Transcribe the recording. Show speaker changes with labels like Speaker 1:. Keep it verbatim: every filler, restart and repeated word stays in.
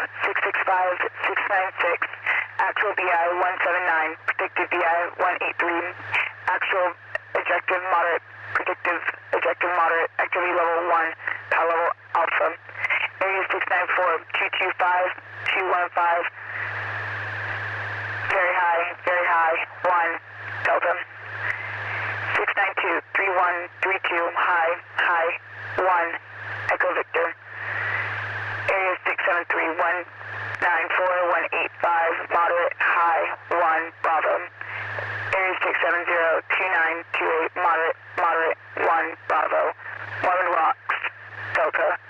Speaker 1: six six five, six nine six, actual B I one seven nine, predicted B I one eight three, actual ejective moderate, predictive ejective moderate, activity level one, power level alpha. Area six nine four, two two five, two one five, very high, very high, one, delta. six nine two, three one three two, high, high, one, Echo Victor. Area six seven three, one nine four, one eight five, moderate, high, one, Bravo. Area six seven zero, two nine two eight, moderate, moderate, one, Bravo. Marvin Rocks, Delta.